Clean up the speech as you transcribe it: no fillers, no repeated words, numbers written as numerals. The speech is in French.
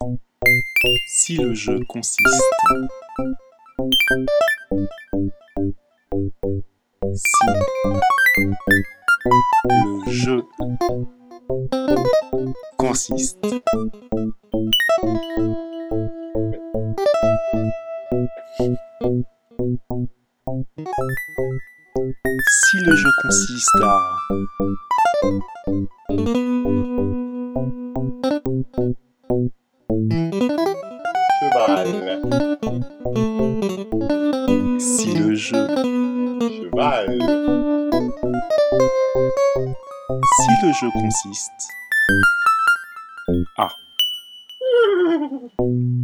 Si le jeu consiste. Si le jeu consiste. Si le jeu consiste à. Cheval. Si le jeu. Cheval. Si le jeu consiste à.